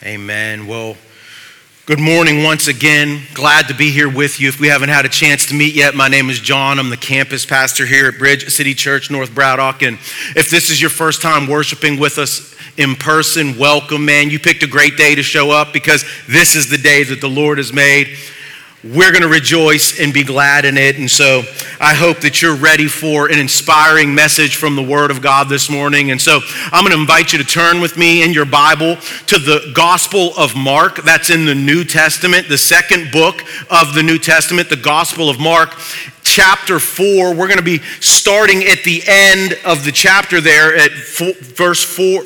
Amen. Well, good morning once again. Glad to be here with you. If we haven't had a chance to meet yet, my name is John. I'm the campus pastor here at Bridge City Church, North Braddock. And if this is your first time worshiping with us in person, welcome, man. You picked a great day to show up because this is the day that the Lord has made. We're going to rejoice and be glad in it. And so I hope that you're ready for an inspiring message from the Word of God this morning. And so I'm going to invite you to turn with me in your Bible to the Gospel of Mark. That's in the New Testament, the second book of the New Testament, the Gospel of Mark. Chapter 4, we're going to be starting at the end of the chapter there at verse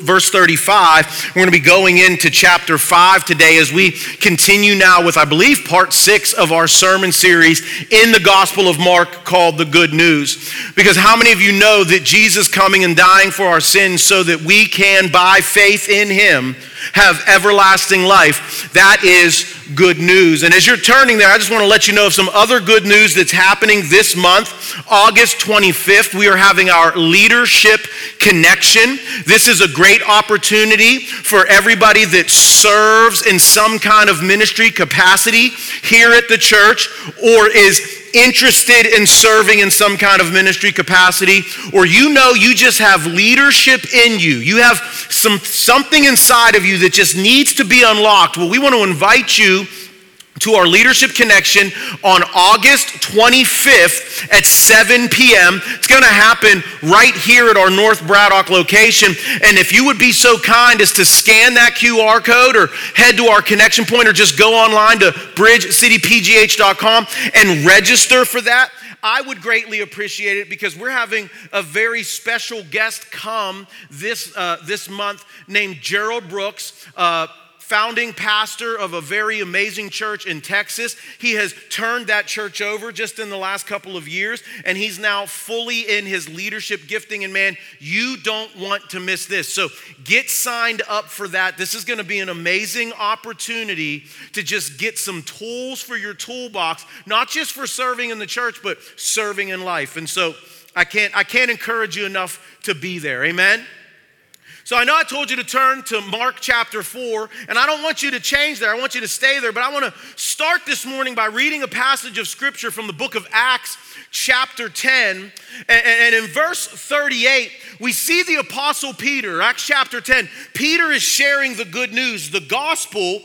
35. We're going to be going into chapter 5 today as we continue now with, I believe, part 6 of our sermon series in the Gospel of Mark called The Good News. Because how many of you know that Jesus coming and dying for our sins so that we can, by faith in Him, have everlasting life? That is good news. And as you're turning there, I just want to let you know of some other good news that's happening this month. August 25th, we are having our Leadership Connection. This is a great opportunity for everybody that serves in some kind of ministry capacity here at the church or is interested in serving in some kind of ministry capacity, or you just have leadership in you. You have something inside of you that just needs to be unlocked. Well, we want to invite you to our Leadership Connection on August 25th at 7 p.m. It's going to happen right here at our North Braddock location. And if you would be so kind as to scan that QR code or head to our connection point or just go online to bridgecitypgh.com and register for that, I would greatly appreciate it because we're having a very special guest come this month named Gerald Brooks, founding pastor of a very amazing church in Texas. He has turned that church over just in the last couple of years, and he's now fully in his leadership gifting. And man, you don't want to miss this. So get signed up for that. This is going to be an amazing opportunity to just get some tools for your toolbox, not just for serving in the church, but serving in life. And so I can't encourage you enough to be there. Amen. So I know I told you to turn to Mark chapter 4, and I don't want you to change there. I want you to stay there, but I want to start this morning by reading a passage of scripture from the book of Acts chapter 10. And in verse 38, we see the apostle Peter, Acts chapter 10. Peter is sharing the good news, the gospel,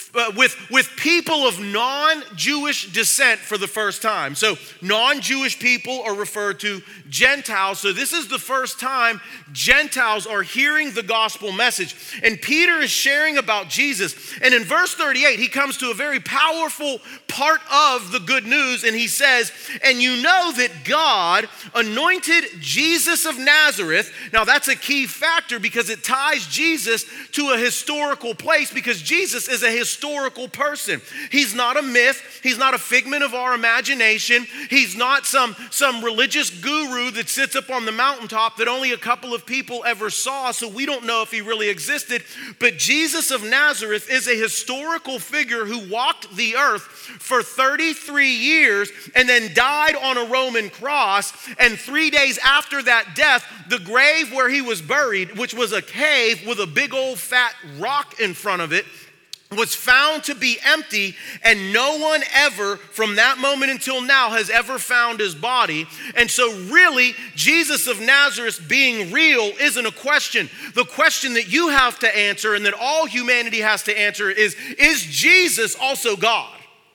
with people of non-Jewish descent for the first time. So non-Jewish people are referred to Gentiles. So this is the first time Gentiles are hearing the gospel message. And Peter is sharing about Jesus. And in verse 38, he comes to a very powerful part of the good news. And he says, and you know that God anointed Jesus of Nazareth. Now that's a key factor because it ties Jesus to a historical place because Jesus is a historical person. He's not a myth. He's not a figment of our imagination. He's not some religious guru that sits up on the mountaintop that only a couple of people ever saw, so we don't know if he really existed. But Jesus of Nazareth is a historical figure who walked the earth for 33 years and then died on a Roman cross. And 3 days after that death, the grave where he was buried, which was a cave with a big old fat rock in front of it, was found to be empty, and no one ever from that moment until now has ever found his body. And so really, Jesus of Nazareth being real isn't a question. The question that you have to answer and that all humanity has to answer is Jesus also God?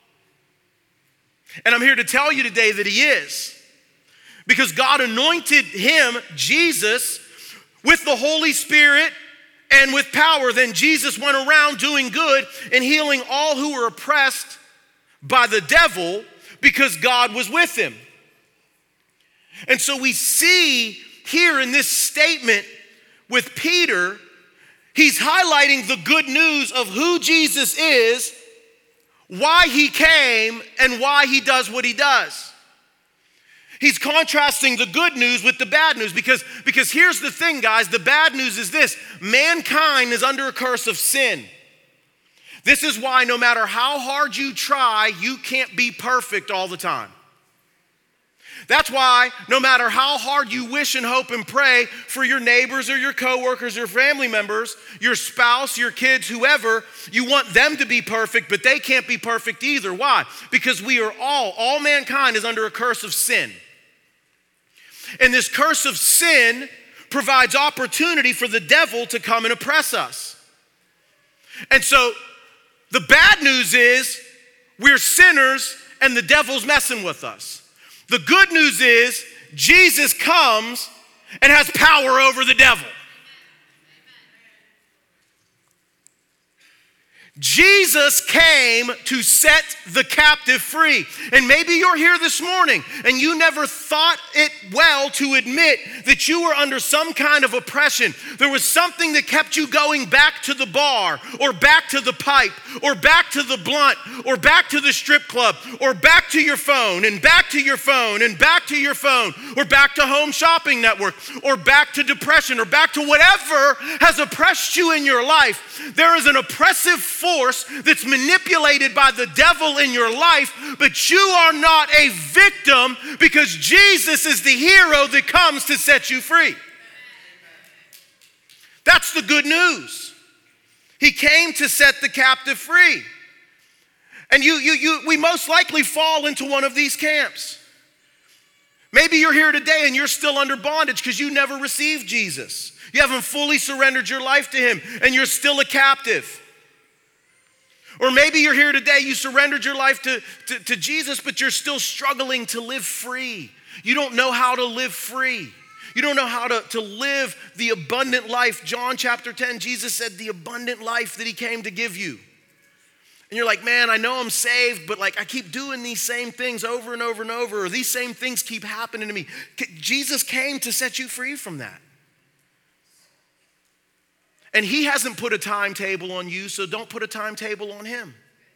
And I'm here to tell you today that he is. Because God anointed him, Jesus, with the Holy Spirit and with power. Then Jesus went around doing good and healing all who were oppressed by the devil because God was with him. And so we see here in this statement with Peter, he's highlighting the good news of who Jesus is, why he came, and why he does what he does. He's contrasting the good news with the bad news because here's the thing, guys. The bad news is this: mankind is under a curse of sin. This is why no matter how hard you try, you can't be perfect all the time. That's why no matter how hard you wish and hope and pray for your neighbors or your coworkers or family members, your spouse, your kids, whoever, you want them to be perfect, but they can't be perfect either. Why? Because we are all mankind is under a curse of sin. And this curse of sin provides opportunity for the devil to come and oppress us. And so the bad news is we're sinners and the devil's messing with us. The good news is Jesus comes and has power over the devil. Jesus came to set the captive free. And maybe you're here this morning and you never thought it well to admit that you were under some kind of oppression. There was something that kept you going back to the bar or back to the pipe or back to the blunt or back to the strip club or back to your phone and back to your phone and back to your phone or back to Home Shopping Network or back to depression or back to whatever has oppressed you in your life. There is an oppressive force that's manipulated by the devil in your life, but you are not a victim because Jesus is the hero that comes to set you free. That's the good news. He came to set the captive free. And we most likely fall into one of these camps. Maybe you're here today and you're still under bondage because you never received Jesus. You haven't fully surrendered your life to Him and you're still a captive. Or maybe you're here today, you surrendered your life to Jesus, but you're still struggling to live free. You don't know how to live free. You don't know how to live the abundant life. John chapter 10, Jesus said the abundant life that He came to give you. And you're like, man, I know I'm saved, but like I keep doing these same things over and over and over, or these same things keep happening to me. Jesus came to set you free from that. And He hasn't put a timetable on you, so don't put a timetable on Him.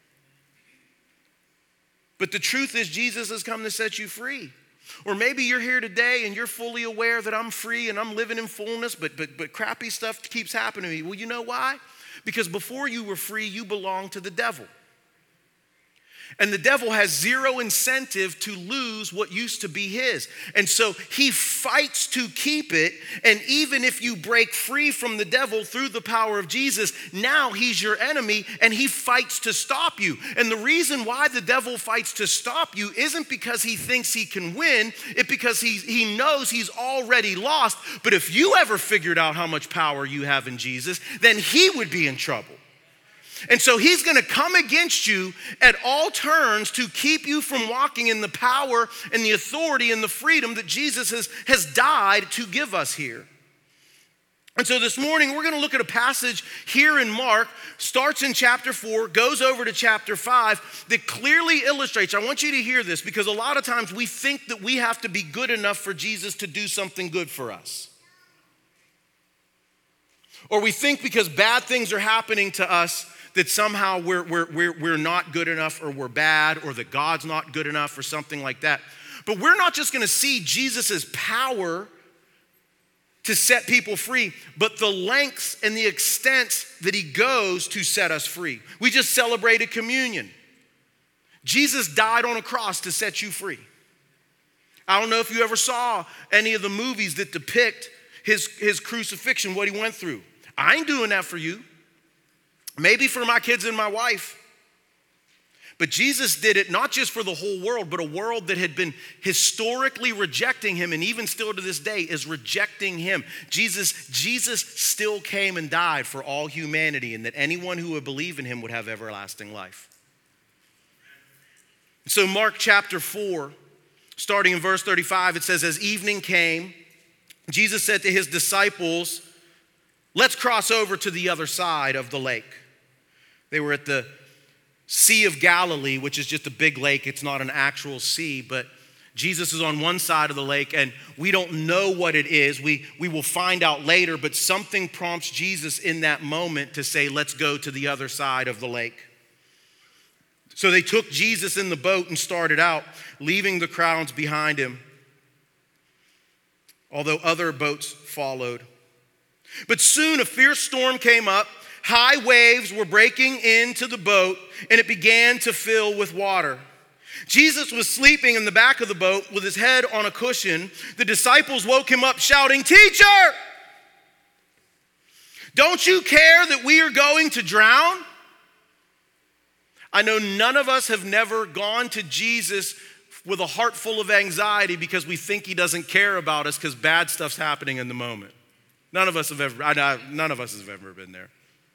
But the truth is Jesus has come to set you free. Or maybe you're here today and you're fully aware that I'm free and I'm living in fullness, but crappy stuff keeps happening to me. Well, you know why? Because before you were free, you belonged to the devil. And the devil has zero incentive to lose what used to be his. And so he fights to keep it. And even if you break free from the devil through the power of Jesus, now he's your enemy and he fights to stop you. And the reason why the devil fights to stop you isn't because he thinks he can win. It's because he knows he's already lost. But if you ever figured out how much power you have in Jesus, then he would be in trouble. And so he's going to come against you at all turns to keep you from walking in the power and the authority and the freedom that Jesus has died to give us here. And so this morning we're going to look at a passage here in Mark, starts in chapter 4, goes over to chapter 5, that clearly illustrates, I want you to hear this, because a lot of times we think that we have to be good enough for Jesus to do something good for us. Or we think because bad things are happening to us that somehow we're not good enough, or we're bad, or that God's not good enough, or something like that. But we're not just going to see Jesus's power to set people free, but the lengths and the extents that He goes to set us free. We just celebrated communion. Jesus died on a cross to set you free. I don't know if you ever saw any of the movies that depict his crucifixion, what He went through. I ain't doing that for you. Maybe for my kids and my wife. But Jesus did it not just for the whole world, but a world that had been historically rejecting Him, and even still to this day is rejecting Him. Jesus still came and died for all humanity, and that anyone who would believe in Him would have everlasting life. So Mark chapter 4, starting in verse 35, it says, as evening came, Jesus said to His disciples, let's cross over to the other side of the lake. They were at the Sea of Galilee, which is just a big lake. It's not an actual sea, but Jesus is on one side of the lake, and we don't know what it is. We will find out later, but something prompts Jesus in that moment to say, let's go to the other side of the lake. So they took Jesus in the boat and started out, leaving the crowds behind Him, although other boats followed. But soon a fierce storm came up. High waves were breaking into the boat, and it began to fill with water. Jesus was sleeping in the back of the boat with his head on a cushion. The disciples woke him up shouting, "Teacher, don't you care that we are going to drown?" I know none of us have never gone to Jesus with a heart full of anxiety because we think he doesn't care about us because bad stuff's happening in the moment. None of us have ever been there.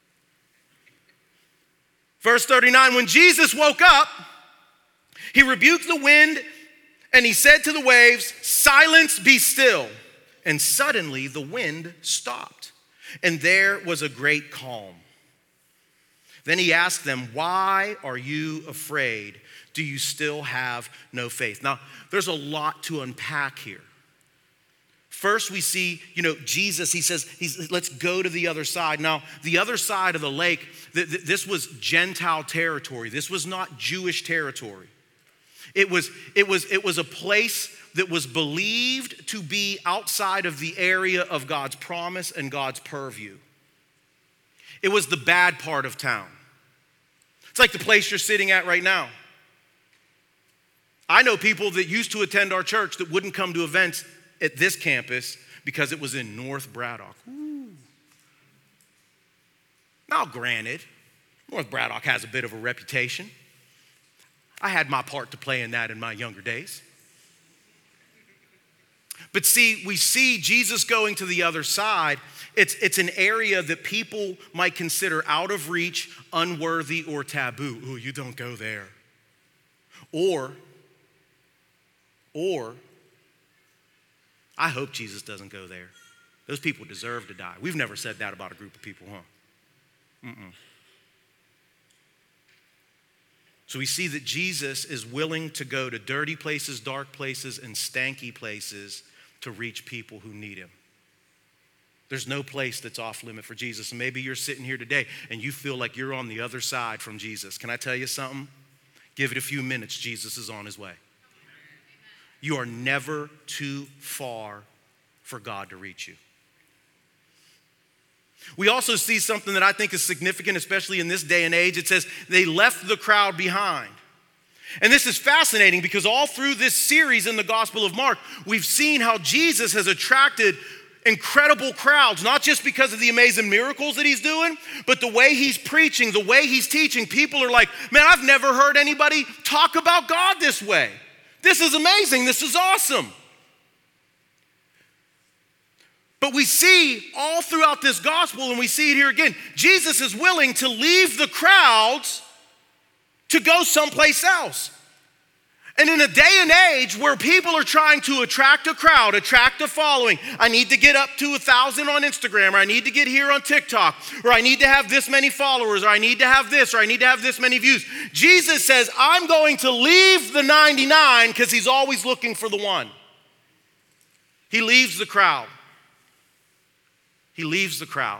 Verse 39, when Jesus woke up, he rebuked the wind and he said to the waves, "Silence, be still." And suddenly the wind stopped and there was a great calm. Then he asked them, "Why are you afraid? Do you still have no faith?" Now, there's a lot to unpack here. First, we see, Jesus, he says, let's go to the other side. Now, the other side of the lake, this was Gentile territory. This was not Jewish territory. It was a place that was believed to be outside of the area of God's promise and God's purview. It was the bad part of town. It's like the place you're sitting at right now. I know people that used to attend our church that wouldn't come to events at this campus because it was in North Braddock. Ooh. Now, granted, North Braddock has a bit of a reputation. I had my part to play in that in my younger days. But see, we see Jesus going to the other side. It's an area that people might consider out of reach, unworthy, or taboo. Ooh, you don't go there. Or, I hope Jesus doesn't go there. Those people deserve to die. We've never said that about a group of people, huh? So we see that Jesus is willing to go to dirty places, dark places, and stanky places to reach people who need him. There's no place that's off limit for Jesus. And maybe you're sitting here today and you feel like you're on the other side from Jesus. Can I tell you something? Give it a few minutes. Jesus is on his way. You are never too far for God to reach you. We also see something that I think is significant, especially in this day and age. It says they left the crowd behind. And this is fascinating because all through this series in the Gospel of Mark, we've seen how Jesus has attracted incredible crowds, not just because of the amazing miracles that he's doing, but the way he's preaching, the way he's teaching. People are like, "Man, I've never heard anybody talk about God this way. This is amazing. This is awesome." But we see all throughout this gospel, and we see it here again, Jesus is willing to leave the crowds to go someplace else. And in a day and age where people are trying to attract a crowd, attract a following, I need to get up to 1,000 on Instagram, or I need to get here on TikTok, or I need to have this many followers, or I need to have this, or I need to have this many views. Jesus says, I'm going to leave the 99 because he's always looking for the one. He leaves the crowd. He leaves the crowd.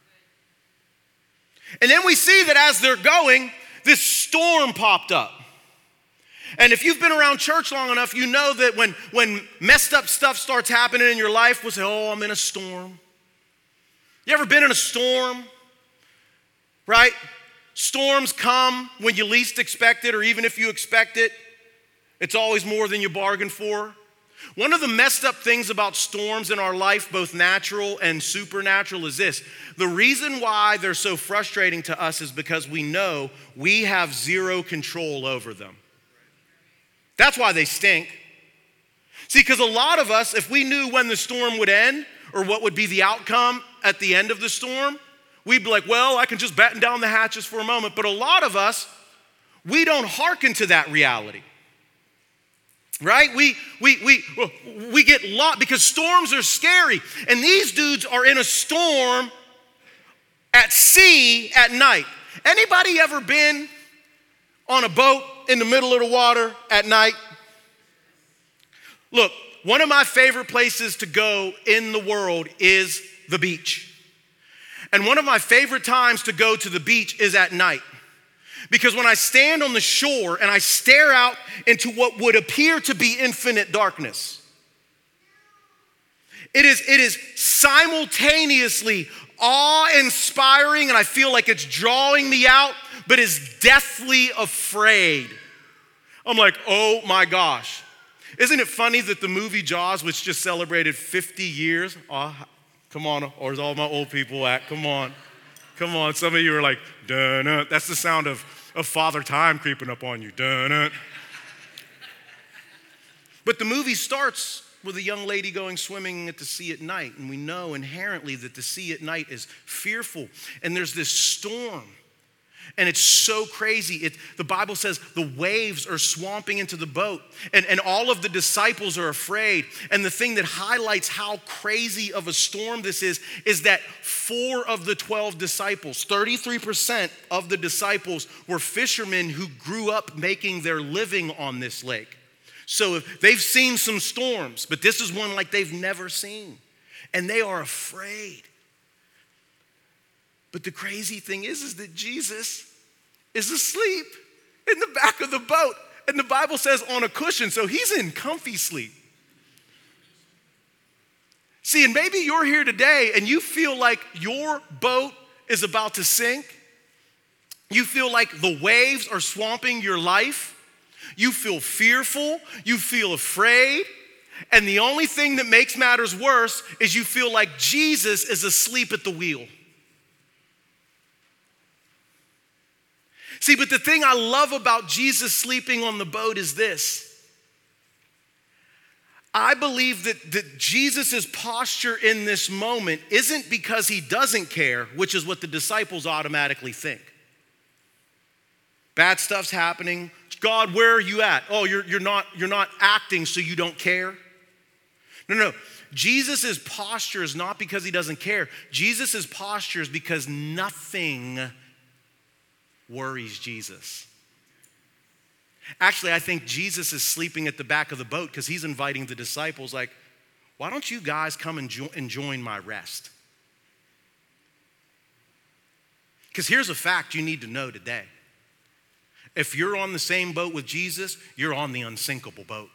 And then we see that as they're going, this storm popped up. And if you've been around church long enough, you know that when messed up stuff starts happening in your life, we'll say, "Oh, I'm in a storm." You ever been in a storm? Right? Storms come when you least expect it, or even if you expect it, it's always more than you bargained for. One of the messed up things about storms in our life, both natural and supernatural, is this. The reason why they're so frustrating to us is because we know we have zero control over them. That's why they stink. See, because a lot of us, if we knew when the storm would end or what would be the outcome at the end of the storm, we'd be like, well, I can just batten down the hatches for a moment. But a lot of us, we don't hearken to that reality. Right? We get lost because storms are scary. And these dudes are in a storm at sea at night. Anybody ever been on a boat in the middle of the water at night? Look, one of my favorite places to go in the world is the beach. And one of my favorite times to go to the beach is at night. Because when I stand on the shore and I stare out into what would appear to be infinite darkness, it is simultaneously awe-inspiring, and I feel like it's drawing me out, but is deathly afraid. I'm like, oh my gosh. Isn't it funny that the movie Jaws, which just celebrated 50 years, come on, where's all my old people at? Come on. Some of you are like, dun-dun. That's the sound of Father Time creeping up on you, dun-dun. But the movie starts with a young lady going swimming at the sea at night, and we know inherently that the sea at night is fearful, and there's this storm. And it's so crazy. The Bible says the waves are swamping into the boat, and all of the disciples are afraid. And the thing that highlights how crazy of a storm this is that 4 of the 12 disciples, 33% of the disciples, were fishermen who grew up making their living on this lake. So they've seen some storms, but this is one like they've never seen. And they are afraid. But the crazy thing is that Jesus is asleep in the back of the boat. And the Bible says on a cushion, so he's in comfy sleep. See, and maybe you're here today and you feel like your boat is about to sink. You feel like the waves are swamping your life. You feel fearful. You feel afraid. And the only thing that makes matters worse is you feel like Jesus is asleep at the wheel. See, but the thing I love about Jesus sleeping on the boat is this. I believe that Jesus' posture in this moment isn't because he doesn't care, which is what the disciples automatically think. Bad stuff's happening. God, where are you at? Oh, you're not acting, so you don't care. No. Jesus' posture is not because he doesn't care. Jesus' posture is because nothing worries Jesus. Actually, I think Jesus is sleeping at the back of the boat because he's inviting the disciples like, why don't you guys come and join my rest? Because here's a fact you need to know today. If you're on the same boat with Jesus, you're on the unsinkable boat.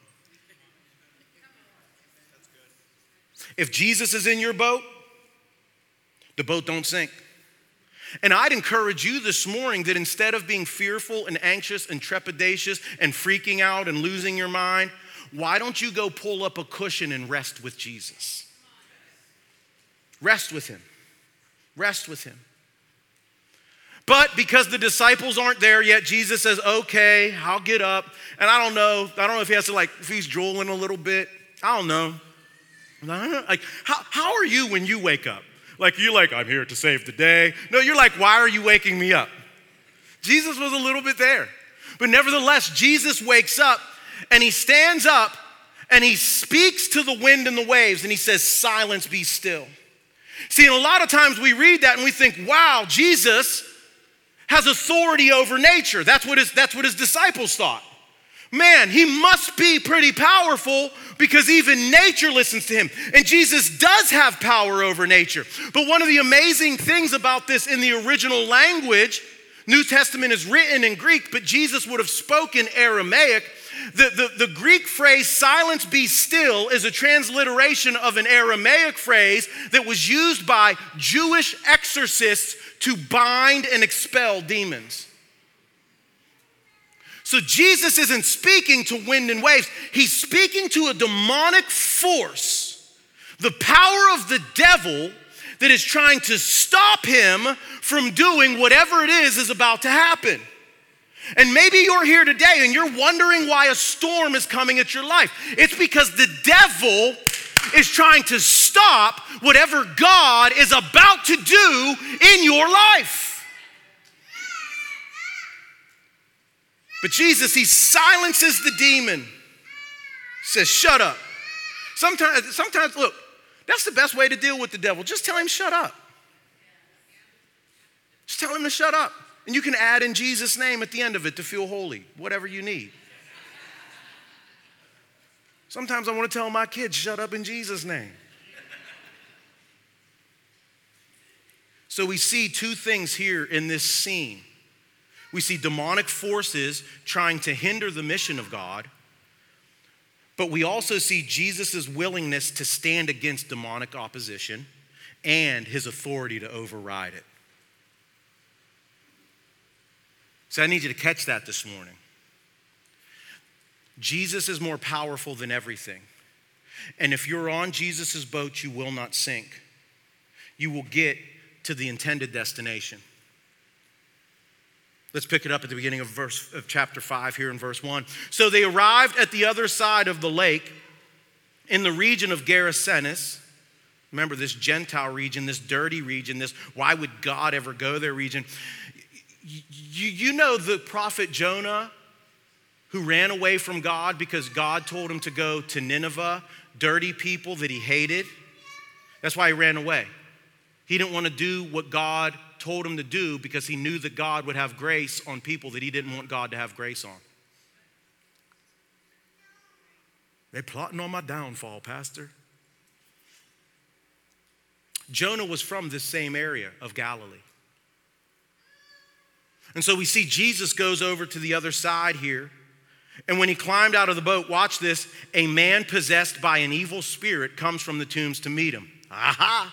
If Jesus is in your boat, the boat don't sink. And I'd encourage you this morning that instead of being fearful and anxious and trepidatious and freaking out and losing your mind, why don't you go pull up a cushion and rest with Jesus? Rest with him. Rest with him. But because the disciples aren't there yet, Jesus says, okay, I'll get up. And I don't know if he has to if he's drooling a little bit. I don't know. Like, how are you when you wake up? You're like, I'm here to save the day. No, you're like, why are you waking me up? Jesus was a little bit there. But nevertheless, Jesus wakes up and he stands up and he speaks to the wind and the waves and he says, silence, be still. See, and a lot of times we read that and we think, wow, Jesus has authority over nature. That's what his disciples thought. Man, he must be pretty powerful because even nature listens to him. And Jesus does have power over nature. But one of the amazing things about this in the original language, New Testament is written in Greek, but Jesus would have spoken Aramaic. The Greek phrase, silence, be still, is a transliteration of an Aramaic phrase that was used by Jewish exorcists to bind and expel demons. So Jesus isn't speaking to wind and waves. He's speaking to a demonic force, the power of the devil that is trying to stop him from doing whatever it is about to happen. And maybe you're here today and you're wondering why a storm is coming at your life. It's because the devil is trying to stop whatever God is about to do in your life. But Jesus, he silences the demon. Says, shut up. Sometimes, look, that's the best way to deal with the devil. Just tell him, shut up. Just tell him to shut up. And you can add in Jesus' name at the end of it to feel holy, whatever you need. Sometimes I want to tell my kids, shut up in Jesus' name. So we see two things here in this scene. We see demonic forces trying to hinder the mission of God, but we also see Jesus' willingness to stand against demonic opposition and his authority to override it. So I need you to catch that this morning. Jesus is more powerful than everything. And if you're on Jesus' boat, you will not sink. You will get to the intended destination. Let's pick it up at the beginning of chapter 5 here in verse 1. So they arrived at the other side of the lake in the region of Gerasenes. Remember this Gentile region, this dirty region, this why would God ever go there region. You know the prophet Jonah who ran away from God because God told him to go to Nineveh, dirty people that he hated. That's why he ran away. He didn't want to do what God told him to do because he knew that God would have grace on people that he didn't want God to have grace on. They're plotting on my downfall, Pastor. Jonah was from this same area of Galilee. And so we see Jesus goes over to the other side here. And when he climbed out of the boat, watch this, a man possessed by an evil spirit comes from the tombs to meet him. Aha!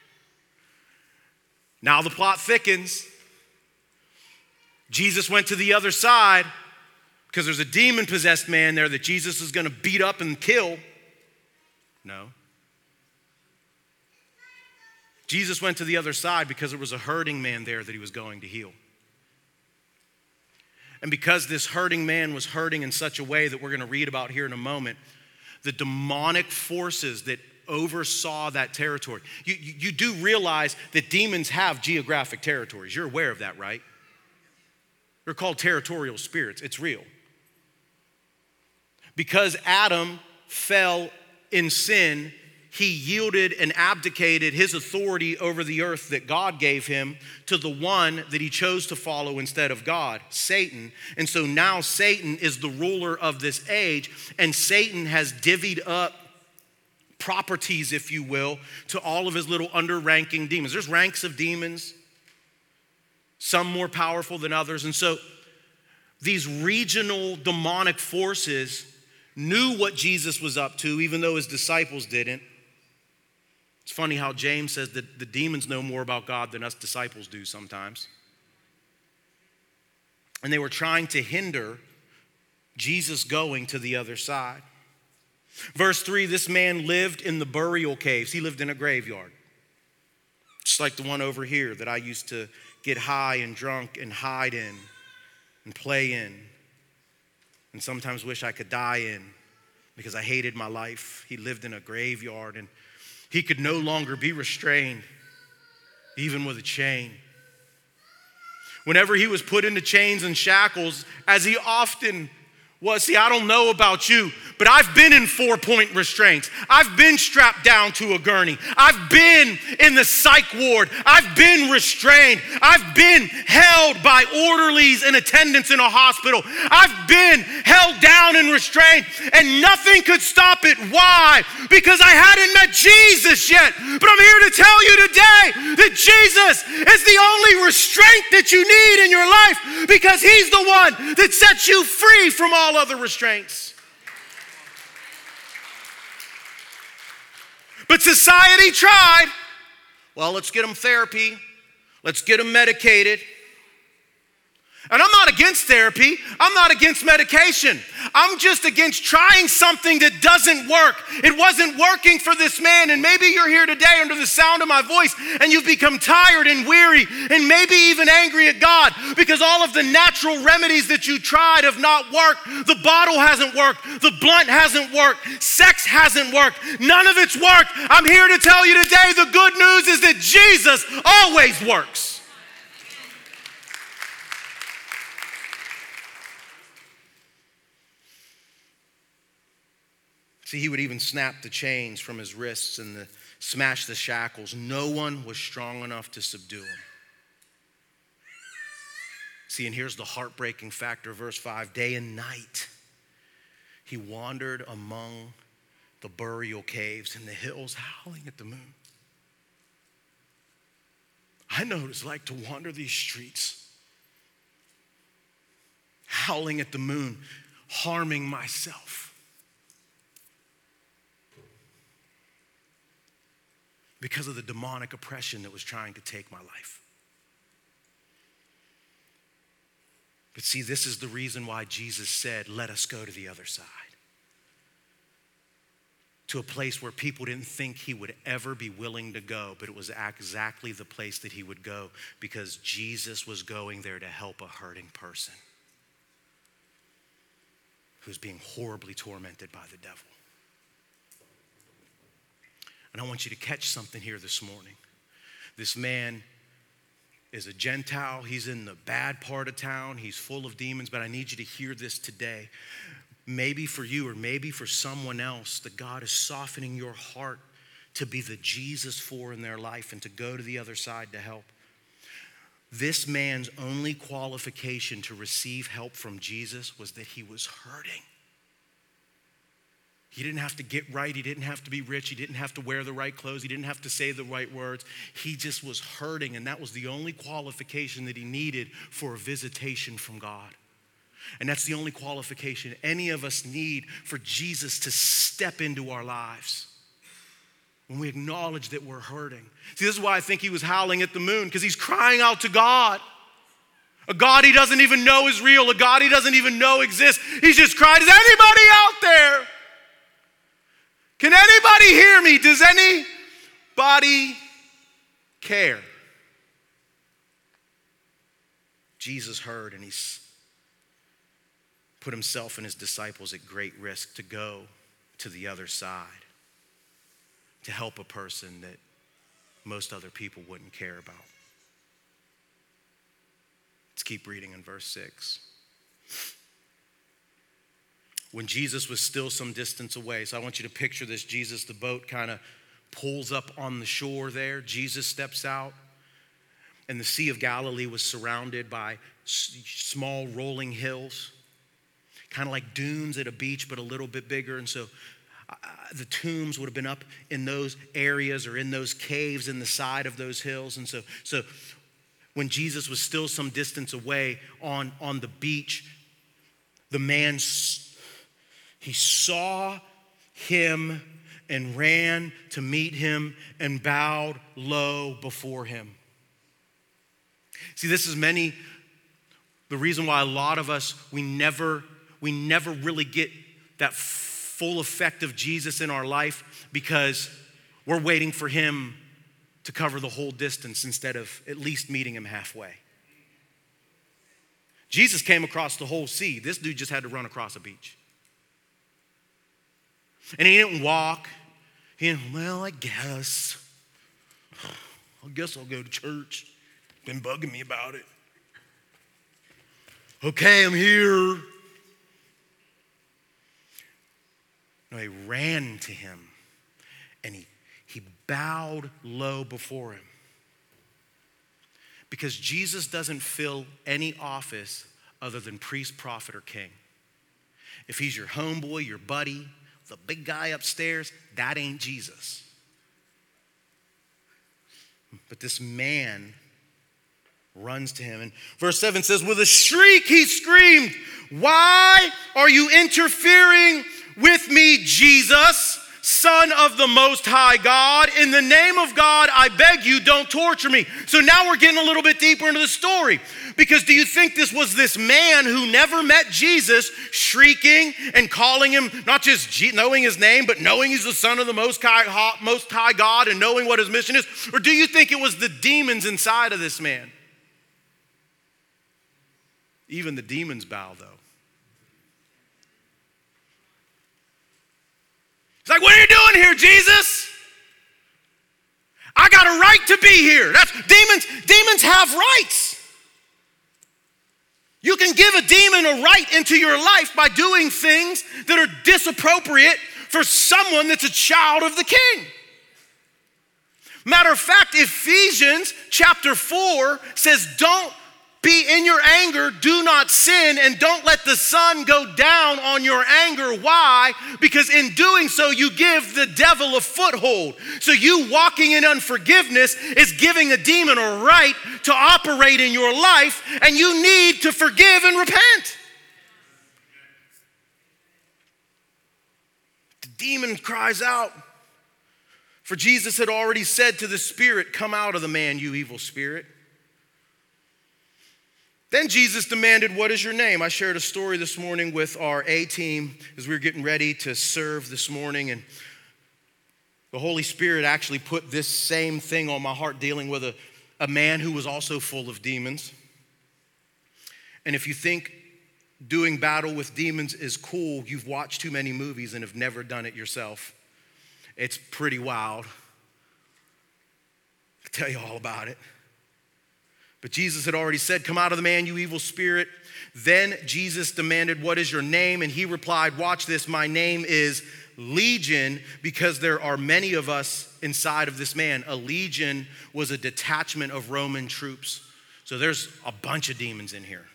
Now the plot thickens. Jesus went to the other side because there's a demon-possessed man there that Jesus is going to beat up and kill. No. Jesus went to the other side because there was a hurting man there that he was going to heal. And because this hurting man was hurting in such a way that we're going to read about here in a moment, the demonic forces that oversaw that territory. You do realize that demons have geographic territories. You're aware of that, right? They're called territorial spirits. It's real. Because Adam fell in sin, he yielded and abdicated his authority over the earth that God gave him to the one that he chose to follow instead of God, Satan. And so now Satan is the ruler of this age, and Satan has divvied up properties, if you will, to all of his little underranking demons. There's ranks of demons, some more powerful than others. And so these regional demonic forces knew what Jesus was up to, even though his disciples didn't. It's funny how James says that the demons know more about God than us disciples do sometimes. And they were trying to hinder Jesus going to the other side. Verse 3, this man lived in the burial caves. He lived in a graveyard. Just like the one over here that I used to get high and drunk and hide in and play in. And sometimes wish I could die in because I hated my life. He lived in a graveyard and he could no longer be restrained, even with a chain. Whenever he was put into chains and shackles, as he often was, see, I don't know about you, but I've been in 4-point restraints. I've been strapped down to a gurney. I've been in the psych ward. I've been restrained. I've been held by orderlies in attendance in a hospital. I've been held down and restrained, and nothing could stop it. Why? Because I hadn't met Jesus yet. But I'm here to tell you today that Jesus is the only restraint that you need in your life, because he's the one that sets you free from all other restraints. But society tried. Well, let's get them therapy. Let's get them medicated. And I'm not against therapy. I'm not against medication. I'm just against trying something that doesn't work. It wasn't working for this man. And maybe you're here today under the sound of my voice and you've become tired and weary and maybe even angry at God because all of the natural remedies that you tried have not worked. The bottle hasn't worked. The blunt hasn't worked. Sex hasn't worked. None of it's worked. I'm here to tell you today the good news is that Jesus always works. See, he would even snap the chains from his wrists and smash the shackles. No one was strong enough to subdue him. See, and here's the heartbreaking factor, verse 5. Day and night, he wandered among the burial caves in the hills, howling at the moon. I know what it's like to wander these streets, howling at the moon, harming myself. Because of the demonic oppression that was trying to take my life. But see, this is the reason why Jesus said, let us go to the other side. To a place where people didn't think he would ever be willing to go, but it was exactly the place that he would go because Jesus was going there to help a hurting person who's being horribly tormented by the devil. And I want you to catch something here this morning. This man is a Gentile. He's in the bad part of town. He's full of demons, but I need you to hear this today. Maybe for you or maybe for someone else, that God is softening your heart to be the Jesus for in their life and to go to the other side to help. This man's only qualification to receive help from Jesus was that he was hurting. He didn't have to get right. He didn't have to be rich. He didn't have to wear the right clothes. He didn't have to say the right words. He just was hurting, and that was the only qualification that he needed for a visitation from God. And that's the only qualification any of us need for Jesus to step into our lives. When we acknowledge that we're hurting. See, this is why I think he was howling at the moon, because he's crying out to God. A God he doesn't even know is real. A God he doesn't even know exists. He's just crying, is anybody out there? Can anybody hear me? Does anybody care? Jesus heard, and he's put himself and his disciples at great risk to go to the other side, to help a person that most other people wouldn't care about. Let's keep reading in verse 6. When Jesus was still some distance away, so I want you to picture this. Jesus, the boat kind of pulls up on the shore there. Jesus steps out, and the Sea of Galilee was surrounded by small rolling hills, kind of like dunes at a beach, but a little bit bigger. And so the tombs would have been up in those areas or in those caves in the side of those hills. And so when Jesus was still some distance away on the beach, the man, he saw him and ran to meet him and bowed low before him. See, this is the reason why a lot of us, we never really get that full effect of Jesus in our life because we're waiting for him to cover the whole distance instead of at least meeting him halfway. Jesus came across the whole sea. This dude just had to run across a beach. And he didn't walk. He didn't, I guess I'll go to church. Been bugging me about it. Okay, I'm here. No, he ran to him and he bowed low before him. Because Jesus doesn't fill any office other than priest, prophet, or king. If he's your homeboy, your buddy, the big guy upstairs, that ain't Jesus. But this man runs to him. And verse 7 says, with a shriek he screamed, why are you interfering with me, Jesus, Son of the Most High God? In the name of God, I beg you, don't torture me. So now we're getting a little bit deeper into the story. Because do you think this was this man who never met Jesus shrieking and calling him, not just knowing his name, but knowing he's the Son of the Most High God and knowing what his mission is? Or do you think it was the demons inside of this man? Even the demons bow, though. It's like, what are you doing here, Jesus? I got a right to be here. That's demons have rights. You can give a demon a right into your life by doing things that are disappropriate for someone that's a child of the King. Matter of fact, Ephesians chapter 4 says, don't be in your anger, do not sin, and don't let the sun go down on your anger. Why? Because in doing so, you give the devil a foothold. So you walking in unforgiveness is giving a demon a right to operate in your life, and you need to forgive and repent. The demon cries out, for Jesus had already said to the spirit, come out of the man, you evil spirit. Then Jesus demanded, "What is your name?" I shared a story this morning with our A team as we were getting ready to serve this morning, and the Holy Spirit actually put this same thing on my heart, dealing with a man who was also full of demons. And if you think doing battle with demons is cool, you've watched too many movies and have never done it yourself. It's pretty wild. I'll tell you all about it. But Jesus had already said, "Come out of the man, you evil spirit." Then Jesus demanded, "What is your name?" And he replied, watch this, "My name is Legion, because there are many of us inside of this man." A legion was a detachment of Roman troops. So there's a bunch of demons in here.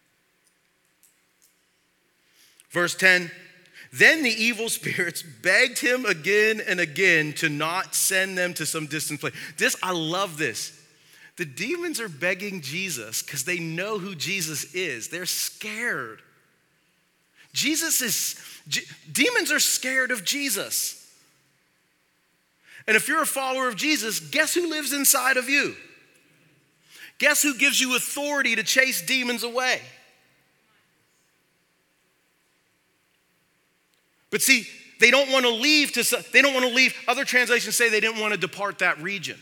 Verse 10, then the evil spirits begged him again and again to not send them to some distant place. I love this. The demons are begging Jesus because they know who Jesus is. They're scared. Demons are scared of Jesus. And if you're a follower of Jesus, guess who lives inside of you? Guess who gives you authority to chase demons away? But see, they don't want to leave. Other translations say they didn't want to depart that region,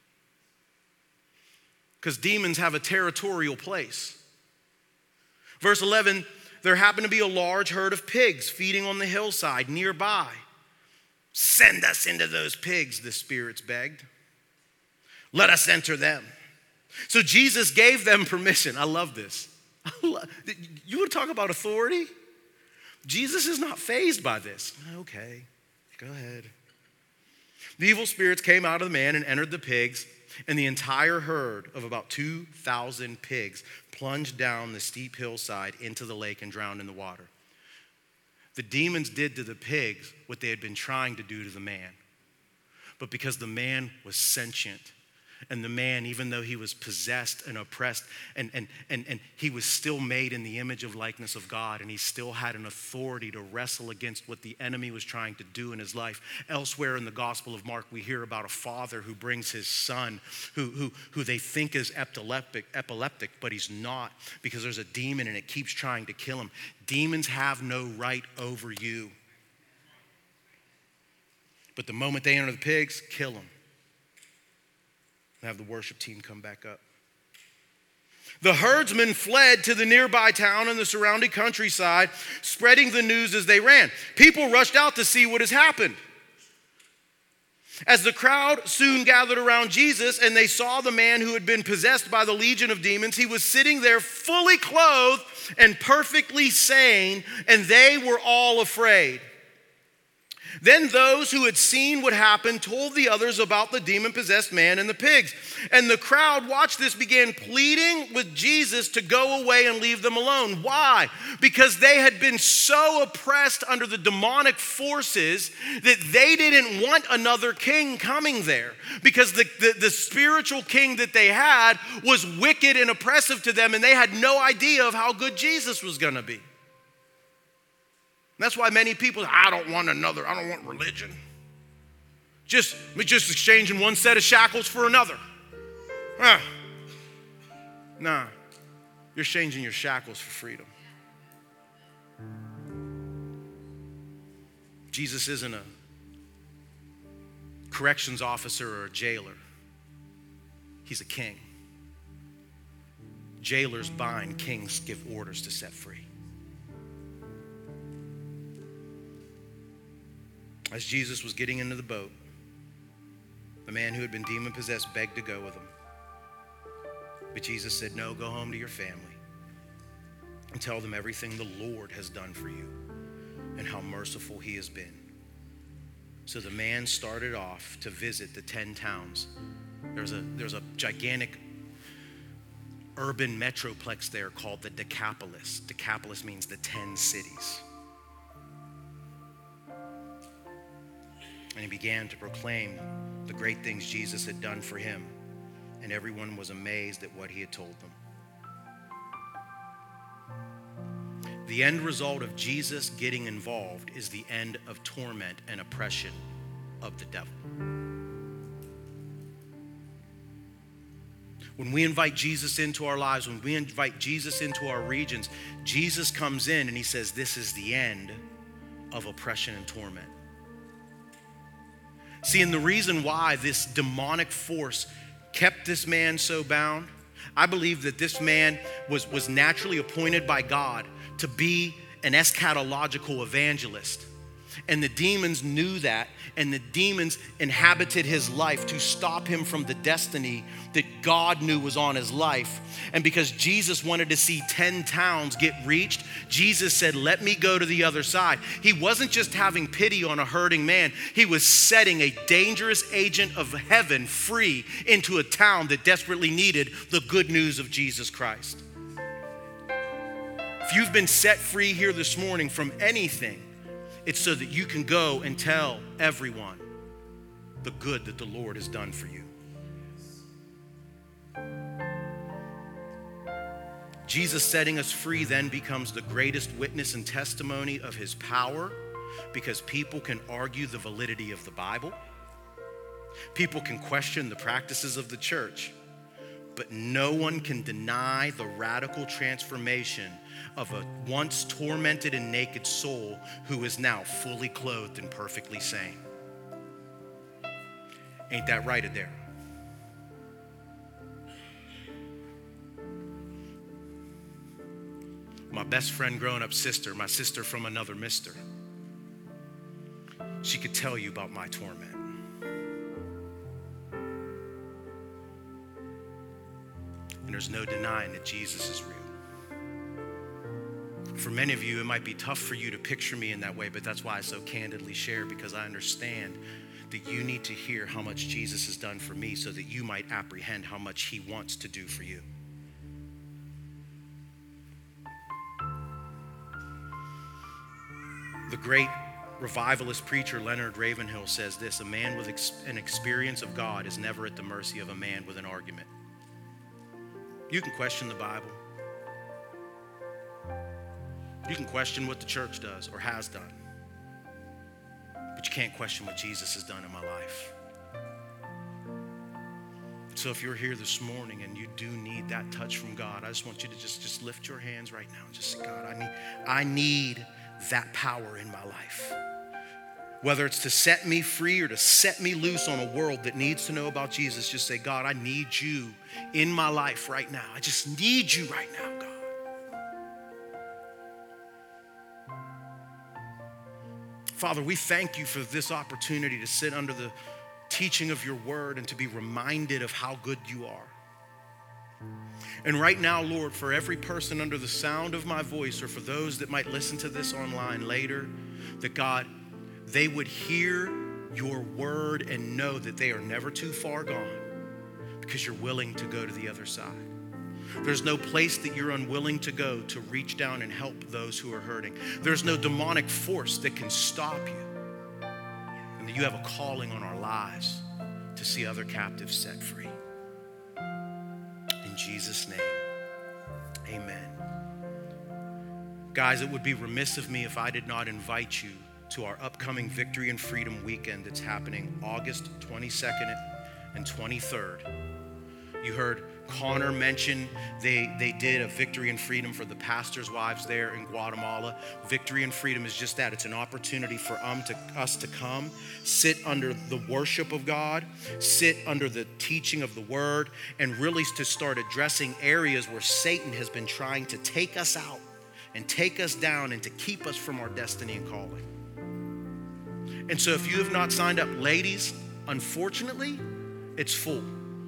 because demons have a territorial place. Verse 11, there happened to be a large herd of pigs feeding on the hillside nearby. "Send us into those pigs," the spirits begged. "Let us enter them." So Jesus gave them permission. I love this. You want to talk about authority? Jesus is not fazed by this. Okay, go ahead. The evil spirits came out of the man and entered the pigs, and the entire herd of about 2,000 pigs plunged down the steep hillside into the lake and drowned in the water. The demons did to the pigs what they had been trying to do to the man. But because the man was sentient, and the man, even though he was possessed and oppressed, and he was still made in the image of likeness of God, and he still had an authority to wrestle against what the enemy was trying to do in his life. Elsewhere in the Gospel of Mark, we hear about a father who brings his son who they think is epileptic, but he's not, because there's a demon and it keeps trying to kill him. Demons have no right over you. But the moment they enter the pigs, kill them. Have the worship team come back up. The herdsmen fled to the nearby town and the surrounding countryside, spreading the news as they ran. People rushed out to see what has happened. As the crowd soon gathered around Jesus and they saw the man who had been possessed by the legion of demons, he was sitting there fully clothed and perfectly sane, and they were all afraid. Then those who had seen what happened told the others about the demon-possessed man and the pigs. And the crowd, watch this, began pleading with Jesus to go away and leave them alone. Why? Because they had been so oppressed under the demonic forces that they didn't want another king coming there. Because the spiritual king that they had was wicked and oppressive to them, and they had no idea of how good Jesus was going to be. That's why many people say, I don't want religion. Just exchanging one set of shackles for another. Nah, you're exchanging your shackles for freedom. Jesus isn't a corrections officer or a jailer. He's a king. Jailers bind, kings give orders to set free. As Jesus was getting into the boat, the man who had been demon-possessed begged to go with him. But Jesus said, no, go home to your family and tell them everything the Lord has done for you and how merciful he has been. So the man started off to visit the 10 towns. There's a gigantic urban metroplex there called the Decapolis. Decapolis means the 10 cities. And he began to proclaim the great things Jesus had done for him. And everyone was amazed at what he had told them. The end result of Jesus getting involved is the end of torment and oppression of the devil. When we invite Jesus into our lives, when we invite Jesus into our regions, Jesus comes in and he says, this is the end of oppression and torment. See, and the reason why this demonic force kept this man so bound, I believe that this man was naturally appointed by God to be an eschatological evangelist. And the demons knew that, and the demons inhabited his life to stop him from the destiny that God knew was on his life. And because Jesus wanted to see 10 towns get reached, Jesus said, let me go to the other side. He wasn't just having pity on a hurting man. He was setting a dangerous agent of heaven free into a town that desperately needed the good news of Jesus Christ. If you've been set free here this morning from anything, it's so that you can go and tell everyone the good that the Lord has done for you. Jesus setting us free then becomes the greatest witness and testimony of his power, because people can argue the validity of the Bible. People can question the practices of the church, but no one can deny the radical transformation of a once tormented and naked soul who is now fully clothed and perfectly sane. Ain't that right, Adair? My best friend growing up sister, my sister from another mister, she could tell you about my torment. And there's no denying that Jesus is real. For many of you, it might be tough for you to picture me in that way, but that's why I so candidly share, because I understand that you need to hear how much Jesus has done for me so that you might apprehend how much he wants to do for you. The great revivalist preacher Leonard Ravenhill says this: a man with an experience of God is never at the mercy of a man with an argument. You can question the Bible. You can question what the church does or has done. But you can't question what Jesus has done in my life. So if you're here this morning and you do need that touch from God, I just want you to just lift your hands right now and just say, God, I need that power in my life. Whether it's to set me free or to set me loose on a world that needs to know about Jesus, just say, God, I need you in my life right now. I just need you right now, God. Father, we thank you for this opportunity to sit under the teaching of your word and to be reminded of how good you are. And right now, Lord, for every person under the sound of my voice, or for those that might listen to this online later, that God, they would hear your word and know that they are never too far gone because you're willing to go to the other side. There's no place that you're unwilling to go to reach down and help those who are hurting. There's no demonic force that can stop you. And that you have a calling on our lives to see other captives set free. In Jesus' name, amen. Guys, it would be remiss of me if I did not invite you to our upcoming Victory and Freedom weekend that's happening August 22nd and 23rd. You heard Connor mention they did a Victory and Freedom for the pastors' wives there in Guatemala. Victory and Freedom is just that. It's an opportunity for us to come, sit under the worship of God, sit under the teaching of the word, and really to start addressing areas where Satan has been trying to take us out and take us down and to keep us from our destiny and calling. And so if you have not signed up, ladies, unfortunately, it's full.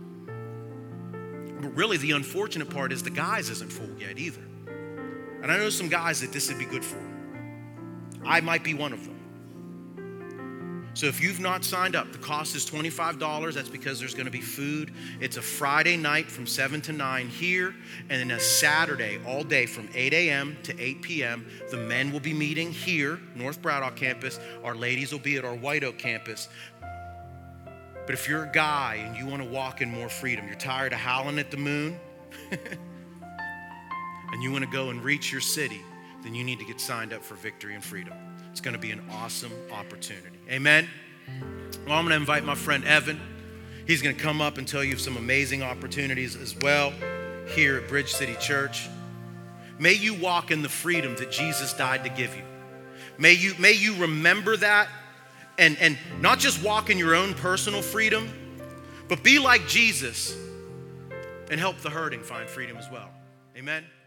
But really the unfortunate part is the guys isn't full yet either. And I know some guys that this would be good for. I might be one of them. So if you've not signed up, the cost is $25. That's because there's going to be food. It's a Friday night from 7 to 9 here, and then a Saturday all day from 8 a.m. to 8 p.m. The men will be meeting here, North Braddock campus. Our ladies will be at our White Oak campus. But if you're a guy and you want to walk in more freedom, you're tired of howling at the moon, and you want to go and reach your city, then you need to get signed up for Victory and Freedom. It's going to be an awesome opportunity. Amen? Well, I'm going to invite my friend Evan. He's going to come up and tell you of some amazing opportunities as well here at Bridge City Church. May you walk in the freedom that Jesus died to give you. May you remember that and not just walk in your own personal freedom, but be like Jesus and help the hurting find freedom as well. Amen.